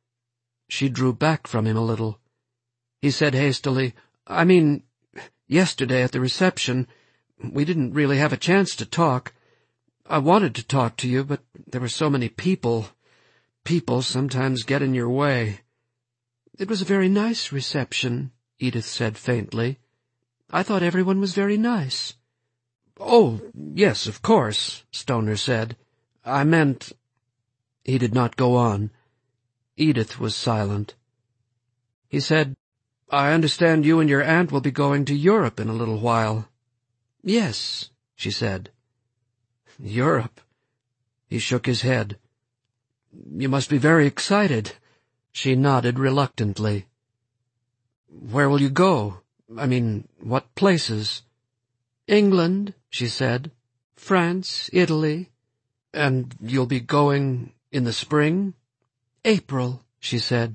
She drew back from him a little. He said hastily, "I mean, yesterday at the reception, we didn't really have a chance to talk. I wanted to talk to you, but there were so many people. People sometimes get in your way." "It was a very nice reception," Edith said faintly. "I thought everyone was very nice." "Oh, yes, of course," Stoner said. "I meant—" He did not go on. Edith was silent. He said, "I understand you and your aunt will be going to Europe in a little while." "Yes," she said. "Europe?" He shook his head. "You must be very excited." She nodded reluctantly. "Where will you go? I mean, what places?" "England," she said. "France, Italy." "And you'll be going in the spring?" "April," she said.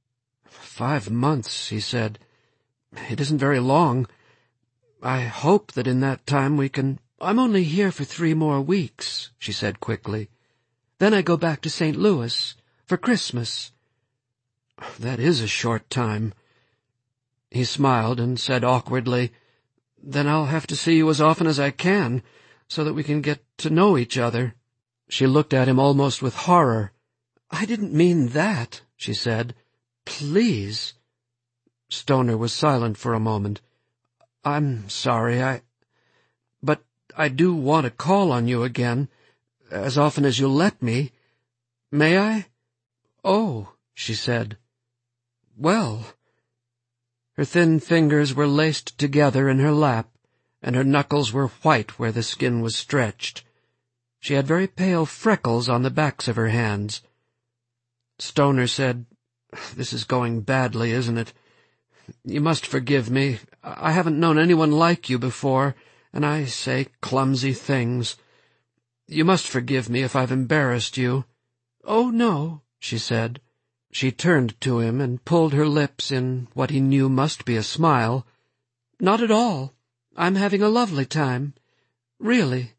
5 months, he said. "It isn't very long. I hope that in that time we can—" "I'm only here for 3 more weeks," she said quickly. "Then I go back to St. Louis for Christmas." "That is a short time." He smiled and said awkwardly, "Then I'll have to see you as often as I can, so that we can get to know each other." She looked at him almost with horror. "I didn't mean that," she said. "Please." Stoner was silent for a moment. "I'm sorry, but I do want to call on you again, as often as you'll let me. May I?" "Oh," she said. "Well." Her thin fingers were laced together in her lap, and her knuckles were white where the skin was stretched. She had very pale freckles on the backs of her hands. Stoner said, "This is going badly, isn't it? You must forgive me. I haven't known anyone like you before, and I say clumsy things. You must forgive me if I've embarrassed you." "Oh, no," she said. She turned to him and pulled her lips in what he knew must be a smile. "Not at all. I'm having a lovely time. Really."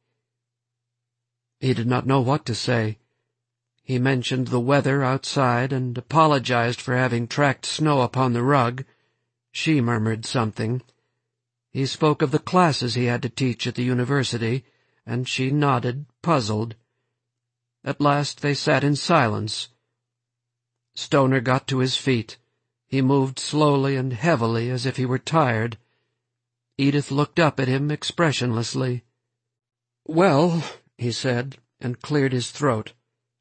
He did not know what to say. He mentioned the weather outside and apologized for having tracked snow upon the rug. She murmured something. He spoke of the classes he had to teach at the university, and she nodded, puzzled. At last they sat in silence. Stoner got to his feet. He moved slowly and heavily as if he were tired. Edith looked up at him expressionlessly. "Well," he said, and cleared his throat.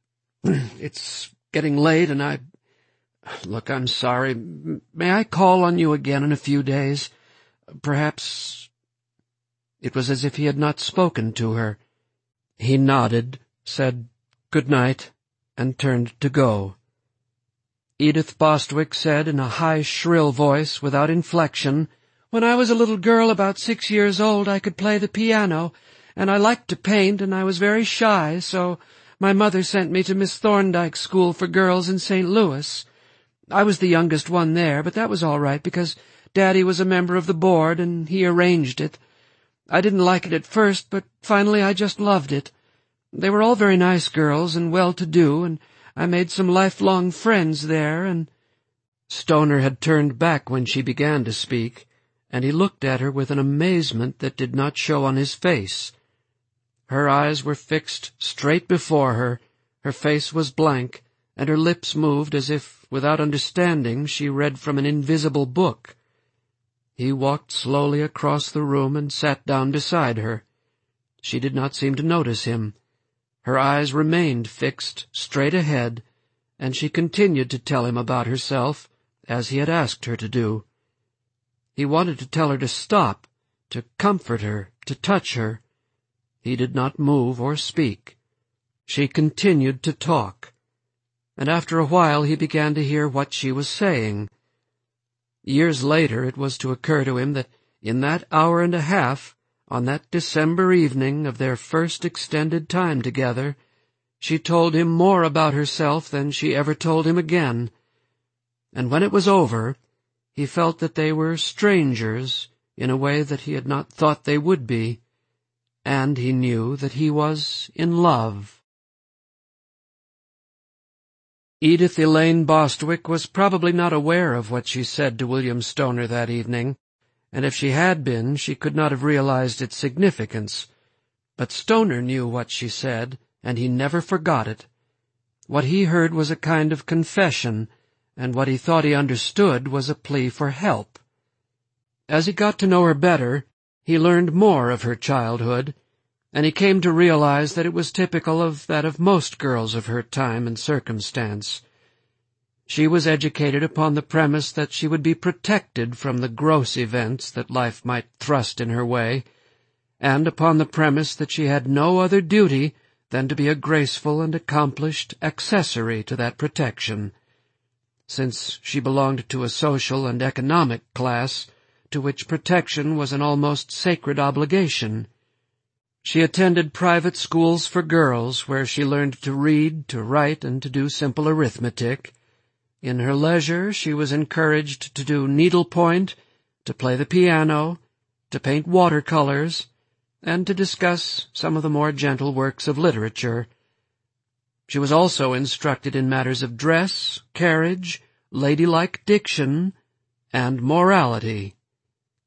"It's getting late, and Look, I'm sorry. May I call on you again in a few days? Perhaps—" It was as if he had not spoken to her. He nodded, said "Good night," and turned to go. Edith Bostwick said in a high, shrill voice, without inflection, "When I was a little girl about 6 years old, I could play the piano, and I liked to paint, and I was very shy, so my mother sent me to Miss Thorndyke's school for girls in St. Louis. I was the youngest one there, but that was all right, because Daddy was a member of the board, and he arranged it. I didn't like it at first, but finally I just loved it. They were all very nice girls and well-to-do, and I made some lifelong friends there, and—" Stoner had turned back when she began to speak, and he looked at her with an amazement that did not show on his face. Her eyes were fixed straight before her face was blank, and her lips moved as if, without understanding, she read from an invisible book. He walked slowly across the room and sat down beside her. She did not seem to notice him. Her eyes remained fixed straight ahead, and she continued to tell him about herself, as he had asked her to do. He wanted to tell her to stop, to comfort her, to touch her. He did not move or speak. She continued to talk, and after a while he began to hear what she was saying. Years later it was to occur to him that in that hour and a half, on that December evening of their first extended time together, she told him more about herself than she ever told him again. And when it was over, he felt that they were strangers in a way that he had not thought they would be, and he knew that he was in love. Edith Elaine Bostwick was probably not aware of what she said to William Stoner that evening, and if she had been, she could not have realized its significance. But Stoner knew what she said, and he never forgot it. What he heard was a kind of confession, and what he thought he understood was a plea for help. As he got to know her better, he learned more of her childhood, and he came to realize that it was typical of that of most girls of her time and circumstance. She was educated upon the premise that she would be protected from the gross events that life might thrust in her way, and upon the premise that she had no other duty than to be a graceful and accomplished accessory to that protection, since she belonged to a social and economic class to which protection was an almost sacred obligation. She attended private schools for girls, where she learned to read, to write, and to do simple arithmetic. In her leisure she was encouraged to do needlepoint, to play the piano, to paint watercolors, and to discuss some of the more gentle works of literature. She was also instructed in matters of dress, carriage, ladylike diction, and morality.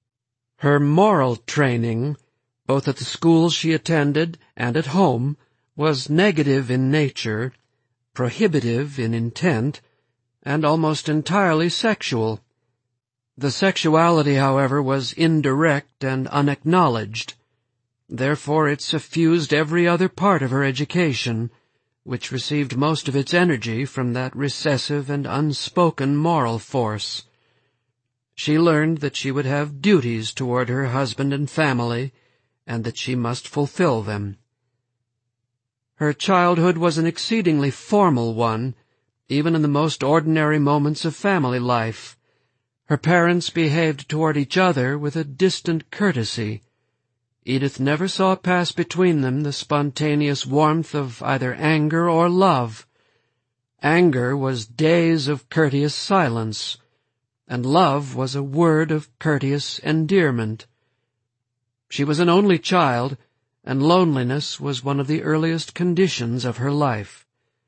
Her moral training, both at the schools she attended and at home, was negative in nature, prohibitive in intent, and almost entirely sexual. The sexuality, however, was indirect and unacknowledged. Therefore it suffused every other part of her education, which received most of its energy from that recessive and unspoken moral force. She learned that she would have duties toward her husband and family, and that she must fulfill them. Her childhood was an exceedingly formal one, even in the most ordinary moments of family life. Her parents behaved toward each other with a distant courtesy. Edith never saw pass between them the spontaneous warmth of either anger or love. Anger was days of courteous silence, and love was a word of courteous endearment. She was an only child, and loneliness was one of the earliest conditions of her life.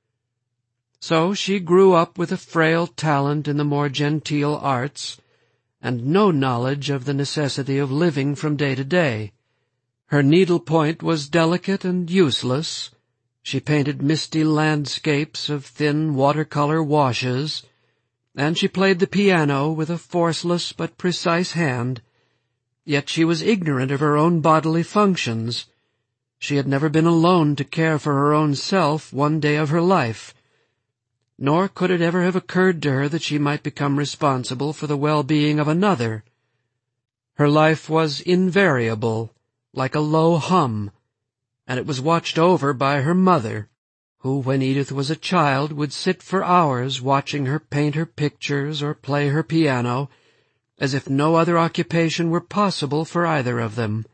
So she grew up with a frail talent in the more genteel arts, and no knowledge of the necessity of living from day to day. Her needlepoint was delicate and useless. She painted misty landscapes of thin watercolor washes, and she played the piano with a forceless but precise hand. Yet she was ignorant of her own bodily functions. She had never been alone to care for her own self one day of her life, nor could it ever have occurred to her that she might become responsible for the well-being of another. Her life was invariable, like a low hum, and it was watched over by her mother, who, when Edith was a child, would sit for hours watching her paint her pictures or play her piano, as if no other occupation were possible for either of them.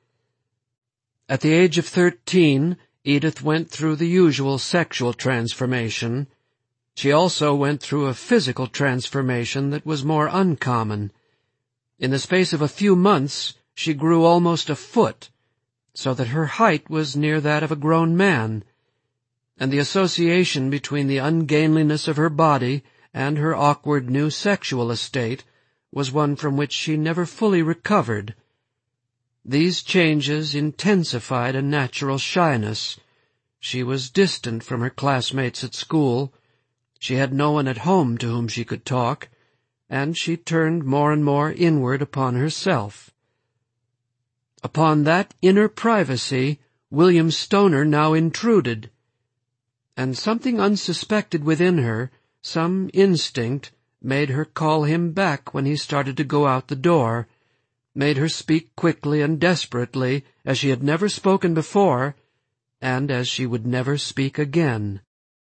At the age of 13, Edith went through the usual sexual transformation. She also went through a physical transformation that was more uncommon. In the space of a few months, she grew almost a foot, so that her height was near that of a grown man, and the association between the ungainliness of her body and her awkward new sexual estate was one from which she never fully recovered. These changes intensified a natural shyness. She was distant from her classmates at school. She had no one at home to whom she could talk, and she turned more and more inward upon herself. Upon that inner privacy William Stoner now intruded, and something unsuspected within her, some instinct, made her call him back when he started to go out the door, made her speak quickly and desperately as she had never spoken before, and as she would never speak again.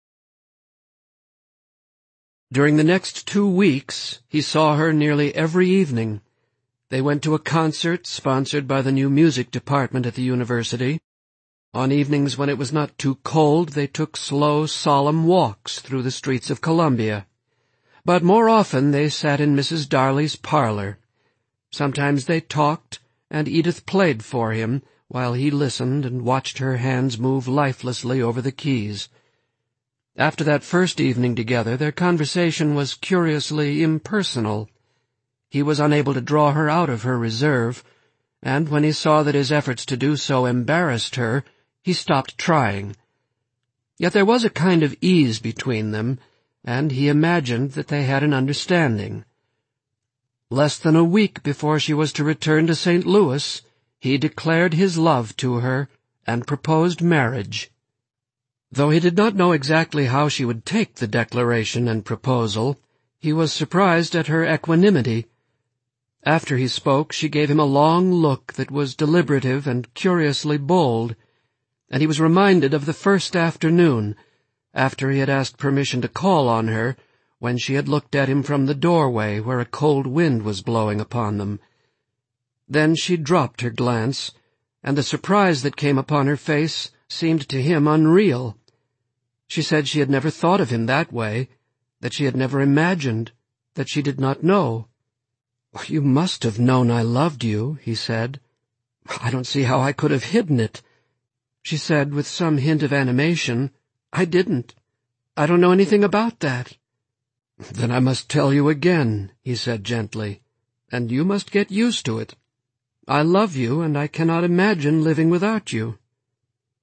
During the next 2 weeks, he saw her nearly every evening. They went to a concert sponsored by the new music department at the university. On evenings when it was not too cold, they took slow, solemn walks through the streets of Columbia. But more often they sat in Mrs. Darley's parlor. Sometimes they talked, and Edith played for him, while he listened and watched her hands move lifelessly over the keys. After that first evening together, their conversation was curiously impersonal. He was unable to draw her out of her reserve, and when he saw that his efforts to do so embarrassed her, he stopped trying. Yet there was a kind of ease between them, and he imagined that they had an understanding. Less than a week before she was to return to St. Louis, he declared his love to her and proposed marriage. Though he did not know exactly how she would take the declaration and proposal, he was surprised at her equanimity. After he spoke, she gave him a long look that was deliberative and curiously bold, and he was reminded of the first afternoon, after he had asked permission to call on her, when she had looked at him from the doorway where a cold wind was blowing upon them. Then she dropped her glance, and the surprise that came upon her face seemed to him unreal. She said she had never thought of him that way, that she had never imagined, that she did not know. "You must have known I loved you," he said. "I don't see how I could have hidden it." She said with some hint of animation, "I didn't. I don't know anything about that." "Then I must tell you again," he said gently, "and you must get used to it. I love you, and I cannot imagine living without you."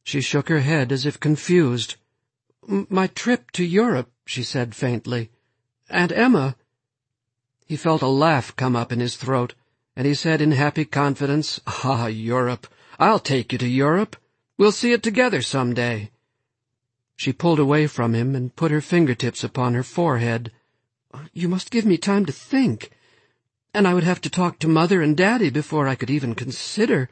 She shook her head as if confused. "My trip to Europe," she said faintly. "Aunt Emma—" He felt a laugh come up in his throat, and he said in happy confidence, "Ah, Europe! I'll take you to Europe. We'll see it together some day." She pulled away from him and put her fingertips upon her forehead. "You must give me time to think. And I would have to talk to Mother and Daddy before I could even consider—"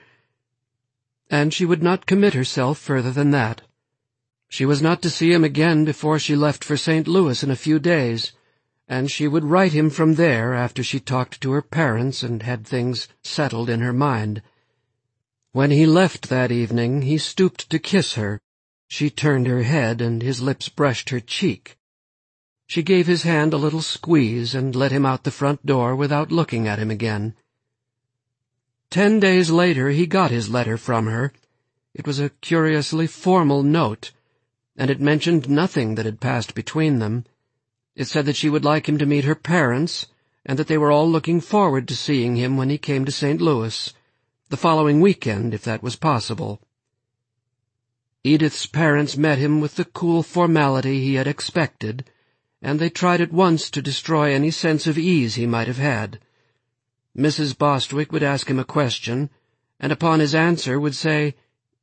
And she would not commit herself further than that. She was not to see him again before she left for St. Louis in a few days, and she would write him from there after she talked to her parents and had things settled in her mind. When he left that evening, he stooped to kiss her. She turned her head, and his lips brushed her cheek. She gave his hand a little squeeze and let him out the front door without looking at him again. 10 days later he got his letter from her. It was a curiously formal note, and it mentioned nothing that had passed between them. It said that she would like him to meet her parents, and that they were all looking forward to seeing him when he came to St. Louis, the following weekend, if that was possible. Edith's parents met him with the cool formality he had expected, and they tried at once to destroy any sense of ease he might have had. Mrs. Bostwick would ask him a question, and upon his answer would say,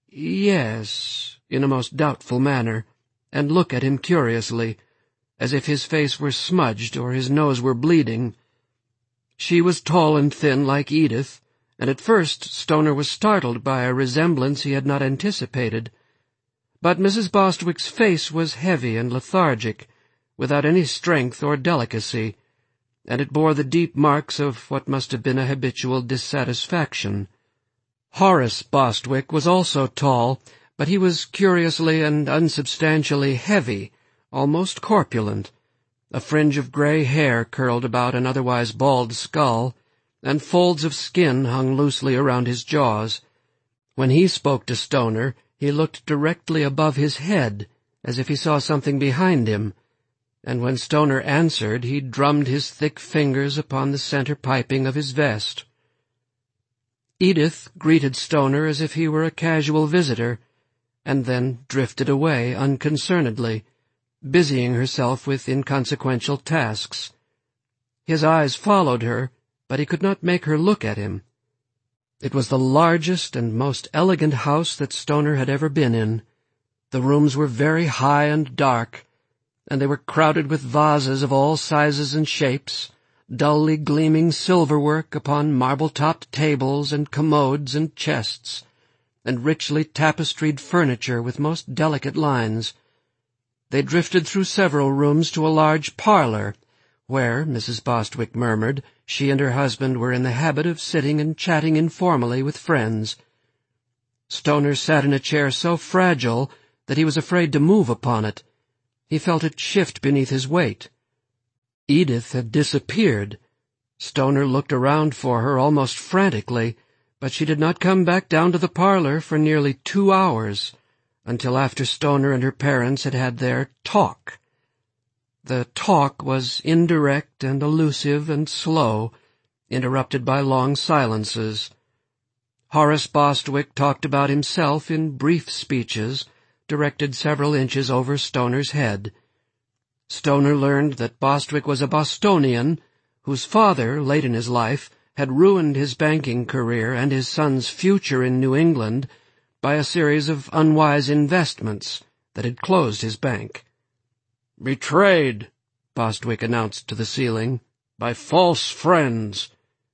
"Yes," in a most doubtful manner, and look at him curiously, as if his face were smudged or his nose were bleeding. She was tall and thin like Edith, and at first Stoner was startled by a resemblance he had not anticipated. But Mrs. Bostwick's face was heavy and lethargic, without any strength or delicacy, and it bore the deep marks of what must have been a habitual dissatisfaction. Horace Bostwick was also tall, but he was curiously and unsubstantially heavy, almost corpulent. A fringe of gray hair curled about an otherwise bald skull, and folds of skin hung loosely around his jaws. When he spoke to Stoner, he looked directly above his head, as if he saw something behind him, and when Stoner answered, he drummed his thick fingers upon the center piping of his vest. Edith greeted Stoner as if he were a casual visitor, and then drifted away unconcernedly, busying herself with inconsequential tasks. His eyes followed her, but he could not make her look at him. It was the largest and most elegant house that Stoner had ever been in. The rooms were very high and dark, and they were crowded with vases of all sizes and shapes, dully gleaming silverwork upon marble-topped tables and commodes and chests, and richly tapestried furniture with most delicate lines. They drifted through several rooms to a large parlor, where, Mrs. Bostwick murmured, she and her husband were in the habit of sitting and chatting informally with friends. Stoner sat in a chair so fragile that he was afraid to move upon it. He felt it shift beneath his weight. Edith had disappeared. Stoner looked around for her almost frantically, but she did not come back down to the parlor for nearly 2 hours, until after Stoner and her parents had had their talk. The talk was indirect and elusive and slow, interrupted by long silences. Horace Bostwick talked about himself in brief speeches, directed several inches over Stoner's head. Stoner learned that Bostwick was a Bostonian, whose father, late in his life, had ruined his banking career and his son's future in New England by a series of unwise investments that had closed his bank. "Betrayed," Bostwick announced to the ceiling, "by false friends."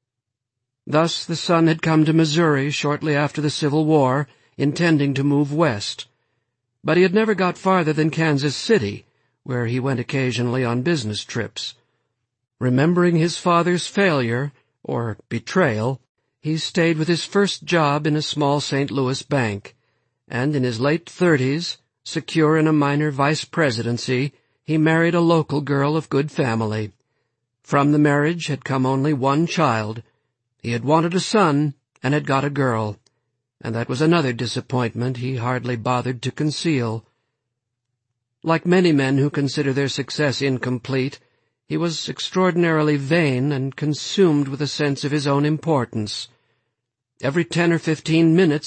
Thus the son had come to Missouri shortly after the Civil War, intending to move west. But he had never got farther than Kansas City, where he went occasionally on business trips. Remembering his father's failure, or betrayal, he stayed with his first job in a small St. Louis bank, and in his late 30s, secure in a minor vice presidency, he married a local girl of good family. From the marriage had come only one child. He had wanted a son, and had got a girl, and that was another disappointment he hardly bothered to conceal. Like many men who consider their success incomplete, he was extraordinarily vain and consumed with a sense of his own importance. Every 10 or 15 minutes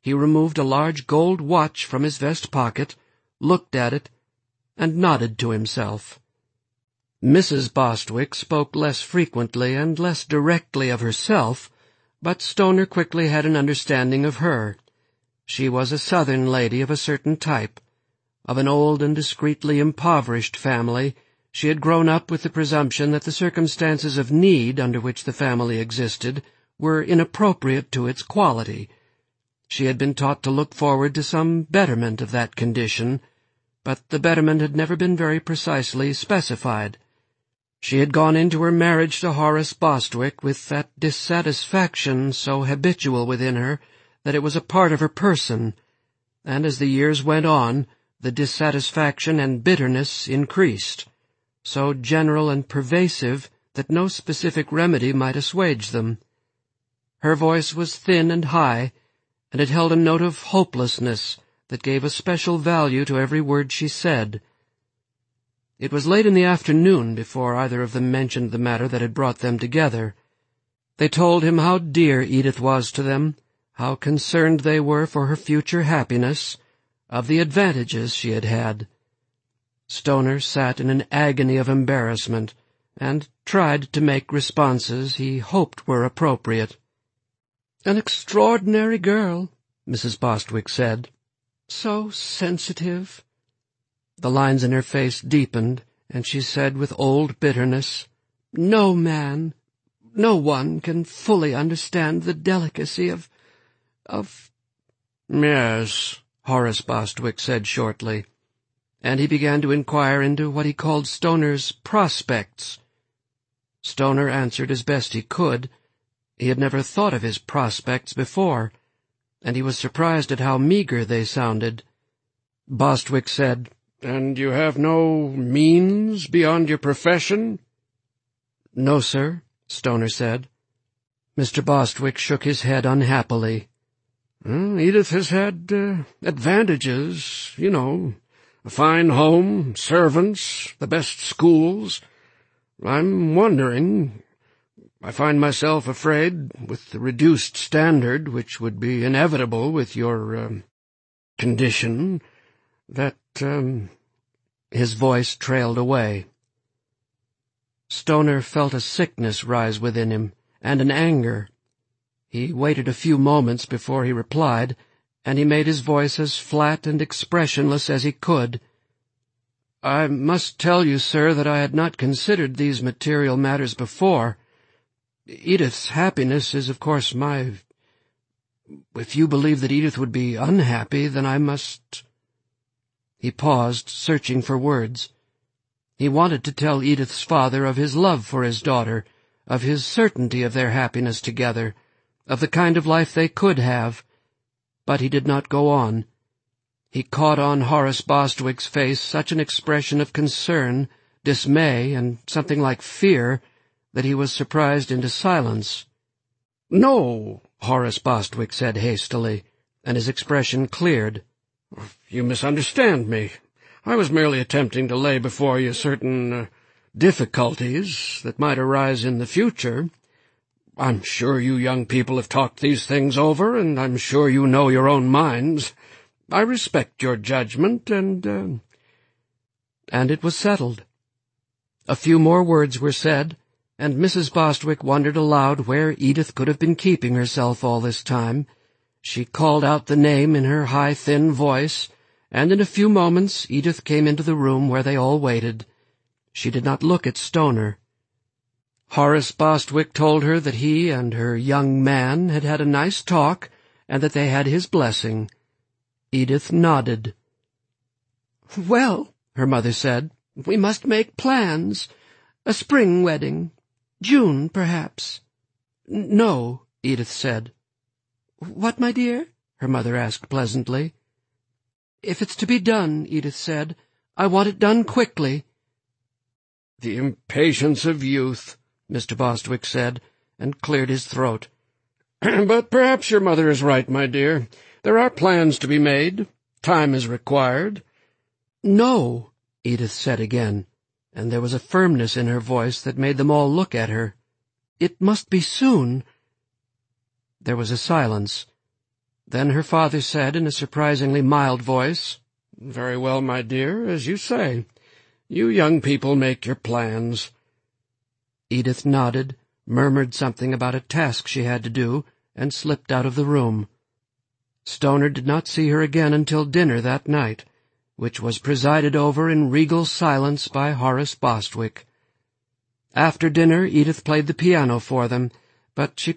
he removed a large gold watch from his vest pocket, looked at it, and nodded to himself. Mrs. Bostwick spoke less frequently and less directly of herself, but Stoner quickly had an understanding of her. She was a Southern lady of a certain type. Of an old and discreetly impoverished family, she had grown up with the presumption that the circumstances of need under which the family existed were inappropriate to its quality. She had been taught to look forward to some betterment of that condition, but the betterment had never been very precisely specified. She had gone into her marriage to Horace Bostwick with that dissatisfaction so habitual within her that it was a part of her person, and as the years went on, the dissatisfaction and bitterness increased, so general and pervasive that no specific remedy might assuage them. Her voice was thin and high, and it held a note of hopelessness that gave a special value to every word she said. It was late in the afternoon before either of them mentioned the matter that had brought them together. They told him how dear Edith was to them, how concerned they were for her future happiness, of the advantages she had had. Stoner sat in an agony of embarrassment, and tried to make responses he hoped were appropriate. "An extraordinary girl," Mrs. Bostwick said. "So sensitive." The lines in her face deepened, and she said with old bitterness, "No man, no one can fully understand the delicacy of—" "Yes," Horace Bostwick said shortly, and he began to inquire into what he called Stoner's prospects. Stoner answered as best he could. He had never thought of his prospects before, and he was surprised at how meager they sounded. Bostwick said, "And you have no means beyond your profession?" "No, sir," Stoner said. Mr. Bostwick shook his head unhappily. "Edith has had advantages, you know. A fine home, servants, the best schools. I'm wondering. I find myself afraid, with the reduced standard which would be inevitable with your condition, that His voice trailed away. Stoner felt a sickness rise within him, and an anger. He waited a few moments before he replied, and he made his voice as flat and expressionless as he could. "I must tell you, sir, that I had not considered these material matters before. Edith's happiness is, of course, my— If you believe that Edith would be unhappy, then I must—" He paused, searching for words. He wanted to tell Edith's father of his love for his daughter, of his certainty of their happiness together, of the kind of life they could have, but he did not go on. He caught on Horace Bostwick's face such an expression of concern, dismay, and something like fear, that he was surprised into silence. "No," Horace Bostwick said hastily, and his expression cleared. "You misunderstand me. I was merely attempting to lay before you certain difficulties that might arise in the future. I'm sure you young people have talked these things over, and I'm sure you know your own minds. I respect your judgment, and it was settled. A few more words were said, and Mrs. Bostwick wondered aloud where Edith could have been keeping herself all this time. She called out the name in her high, thin voice, and in a few moments Edith came into the room where they all waited. She did not look at Stoner. Horace Bostwick told her that he and her young man had had a nice talk, and that they had his blessing. Edith nodded. "Well," her mother said, "we must make plans. A spring wedding. June, perhaps." "No," Edith said. "What, my dear?" her mother asked pleasantly. "If it's to be done," Edith said, "I want it done quickly." "The impatience of youth," Mr. Bostwick said, and cleared his throat. "But perhaps your mother is right, my dear. There are plans to be made. Time is required." "No," Edith said again, and there was a firmness in her voice that made them all look at her. "It must be soon." There was a silence. Then her father said in a surprisingly mild voice, "Very well, my dear, as you say. You young people make your plans." Edith nodded, murmured something about a task she had to do, and slipped out of the room. Stoner did not see her again until dinner that night, which was presided over in regal silence by Horace Bostwick. After dinner Edith played the piano for them, but she